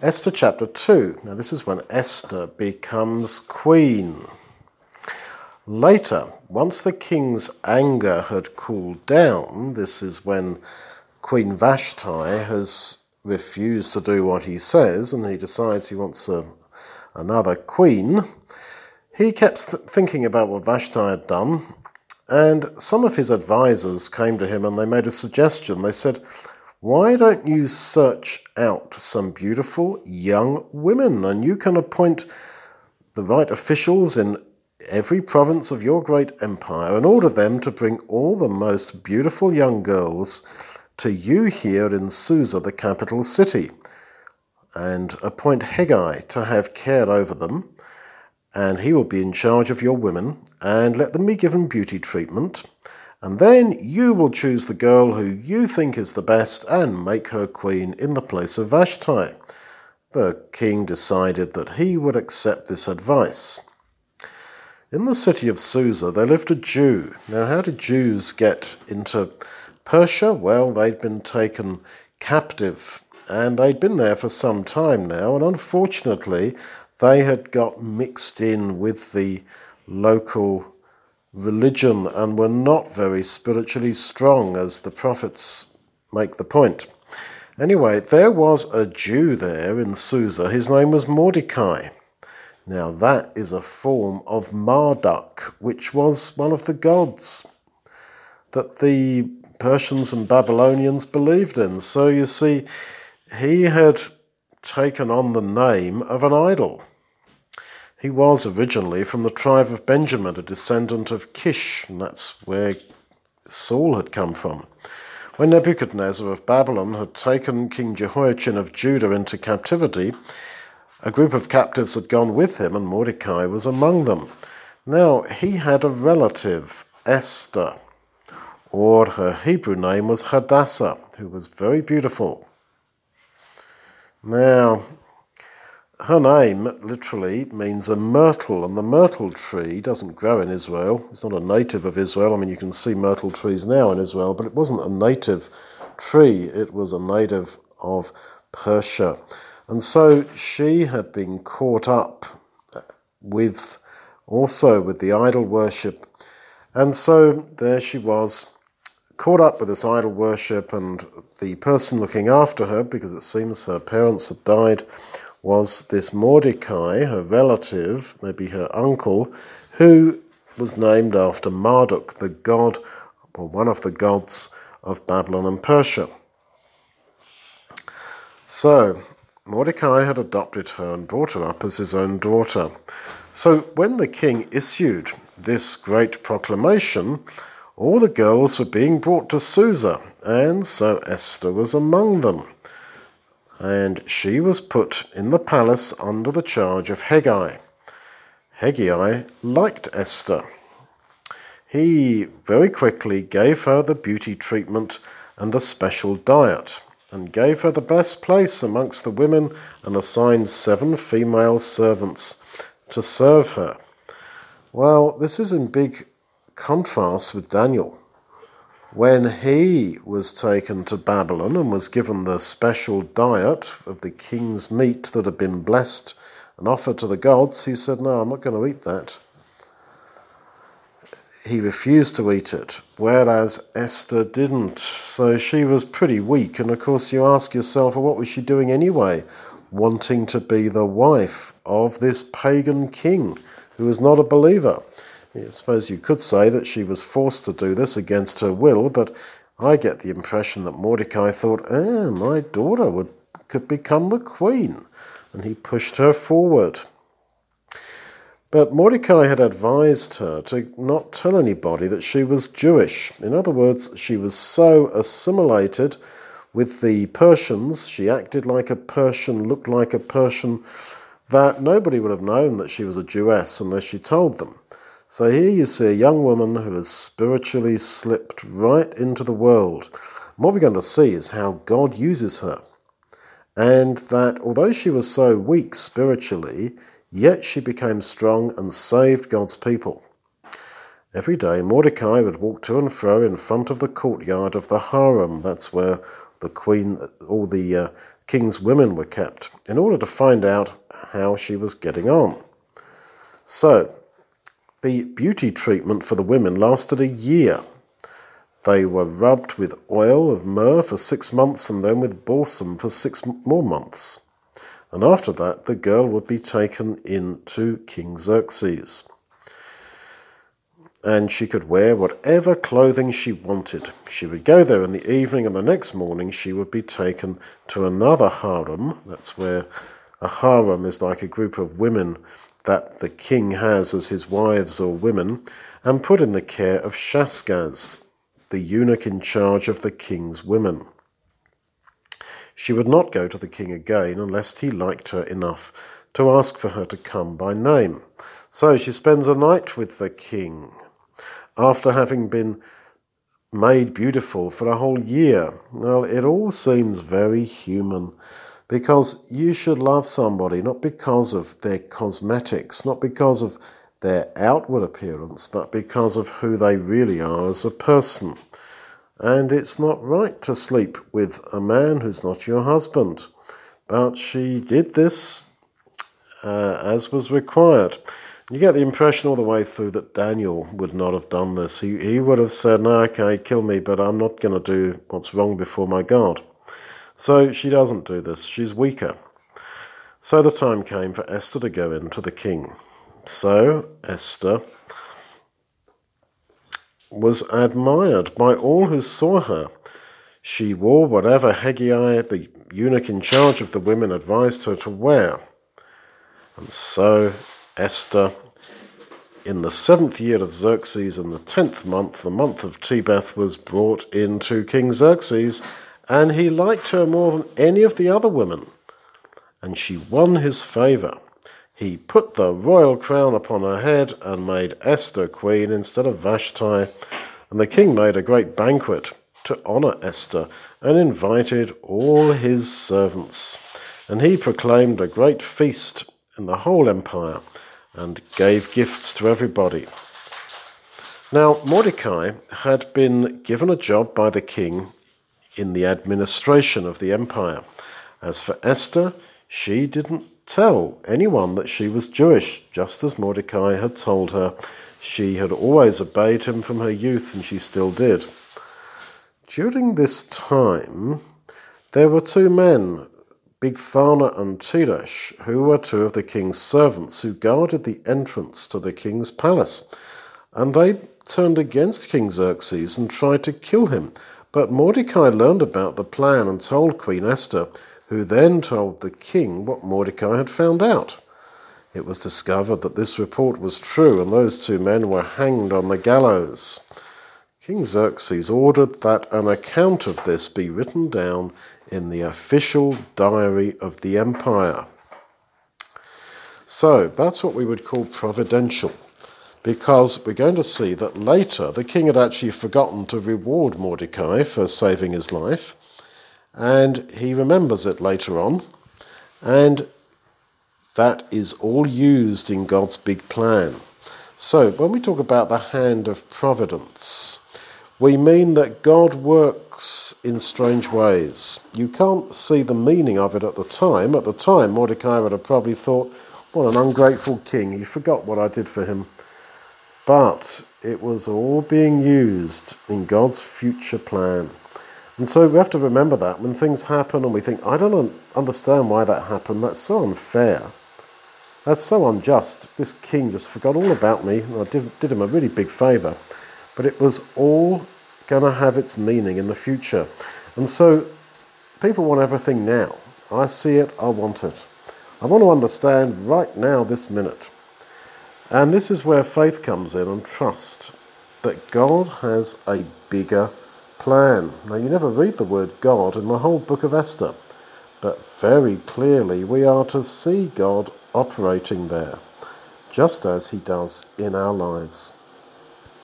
Esther chapter 2. Now this is when Esther becomes queen. Later, once the king's anger had cooled down, this is when Queen Vashti has refused to do what he says and he decides he wants another queen. He kept thinking about what Vashti had done, and some of his advisors came to him and they made a suggestion. They said, "Why don't you search out some beautiful young women and you can appoint the right officials in every province of your great empire and order them to bring all the most beautiful young girls to you here in Susa, the capital city, and appoint Hegai to have care over them, and he will be in charge of your women, and let them be given beauty treatment, and then you will choose the girl who you think is the best and make her queen in the place of Vashti." The king decided that he would accept this advice. In the city of Susa, there lived a Jew. Now, how did Jews get into Persia? Well, they'd been taken captive, and they'd been there for some time now, and unfortunately, they had got mixed in with the local religion and were not very spiritually strong, as the prophets make the point. Anyway, there was a Jew there in Susa. His name was Mordecai. Now, that is a form of Marduk, which was one of the gods that the Persians and Babylonians believed in. So you see, he had taken on the name of an idol. He was originally from the tribe of Benjamin, a descendant of Kish, and that's where Saul had come from. When Nebuchadnezzar of Babylon had taken King Jehoiachin of Judah into captivity, a group of captives had gone with him, and Mordecai was among them. Now, he had a relative, Esther, or her Hebrew name was Hadassah, who was very beautiful. Now, her name literally means a myrtle, and the myrtle tree doesn't grow in Israel. It's not a native of Israel. I mean, you can see myrtle trees now in Israel, but it wasn't a native tree. It was a native of Persia. And so she had been caught up with the idol worship. And so there she was, caught up with this idol worship, and the person looking after her, because it seems her parents had died, was this Mordecai, her relative, maybe her uncle, who was named after Marduk, the god, or one of the gods of Babylon and Persia. So Mordecai had adopted her and brought her up as his own daughter. So when the king issued this great proclamation, all the girls were being brought to Susa, and so Esther was among them. And she was put in the palace under the charge of Hegai. Hegai liked Esther. He very quickly gave her the beauty treatment and a special diet, and gave her the best place amongst the women, and assigned 7 female servants to serve her. Well, this is in big contrast with Daniel. When he was taken to Babylon and was given the special diet of the king's meat that had been blessed and offered to the gods, he said, "No, I'm not going to eat that." He refused to eat it, whereas Esther didn't. So she was pretty weak. And of course you ask yourself, well, what was she doing anyway, wanting to be the wife of this pagan king who was not a believer? I suppose you could say that she was forced to do this against her will, but I get the impression that Mordecai thought, my daughter could become the queen, and he pushed her forward. But Mordecai had advised her to not tell anybody that she was Jewish. In other words, she was so assimilated with the Persians, she acted like a Persian, looked like a Persian, that nobody would have known that she was a Jewess unless she told them. So here you see a young woman who has spiritually slipped right into the world. And what we're going to see is how God uses her. And that although she was so weak spiritually, yet she became strong and saved God's people. Every day Mordecai would walk to and fro in front of the courtyard of the harem. That's where the queen, all the king's women were kept in order to find out how she was getting on. So, the beauty treatment for the women lasted a year. They were rubbed with oil of myrrh for 6 months and then with balsam for 6 more months. And after that, the girl would be taken in to King Xerxes. And she could wear whatever clothing she wanted. She would go there in the evening, and the next morning she would be taken to another harem. That's where a harem is like a group of women that the king has as his wives or women, and put in the care of Shaashgaz, the eunuch in charge of the king's women. She would not go to the king again unless he liked her enough to ask for her to come by name. So she spends a night with the king, after having been made beautiful for a whole year. Well, it all seems very human, because you should love somebody not because of their cosmetics, not because of their outward appearance, but because of who they really are as a person. And it's not right to sleep with a man who's not your husband. But she did this as was required. You get the impression all the way through that Daniel would not have done this. He would have said, no, okay, kill me, but I'm not going to do what's wrong before my God. So she doesn't do this. She's weaker. So the time came for Esther to go in to the king. So Esther was admired by all who saw her. She wore whatever Hegai, the eunuch in charge of the women, advised her to wear. And so Esther, in the 7th year of Xerxes, in the 10th month, the month of Tebeth, was brought into King Xerxes, and he liked her more than any of the other women, and she won his favour. He put the royal crown upon her head and made Esther queen instead of Vashti, and the king made a great banquet to honour Esther and invited all his servants. And he proclaimed a great feast in the whole empire and gave gifts to everybody. Now, Mordecai had been given a job by the king in the administration of the empire. As for Esther, she didn't tell anyone that she was Jewish, just as Mordecai had told her. She had always obeyed him from her youth, and she still did. During this time, there were 2 men, Bigthana and Teresh, who were 2 of the king's servants, who guarded the entrance to the king's palace. And they turned against King Xerxes and tried to kill him. But Mordecai learned about the plan and told Queen Esther, who then told the king what Mordecai had found out. It was discovered that this report was true, and those 2 men were hanged on the gallows. King Xerxes ordered that an account of this be written down in the official diary of the empire. So that's what we would call providential, because we're going to see that later the king had actually forgotten to reward Mordecai for saving his life, and he remembers it later on, and that is all used in God's big plan. So when we talk about the hand of providence, we mean that God works in strange ways. You can't see the meaning of it at the time. At the time, Mordecai would have probably thought, what an ungrateful king, he forgot what I did for him. But it was all being used in God's future plan. And so we have to remember that when things happen and we think, I don't understand why that happened, that's so unfair. That's so unjust. This king just forgot all about me, and I did him a really big favour. But it was all going to have its meaning in the future. And so people want everything now. I see it, I want it. I want to understand right now, this minute. And this is where faith comes in, and trust that God has a bigger plan. Now, you never read the word God in the whole book of Esther, but very clearly we are to see God operating there, just as he does in our lives.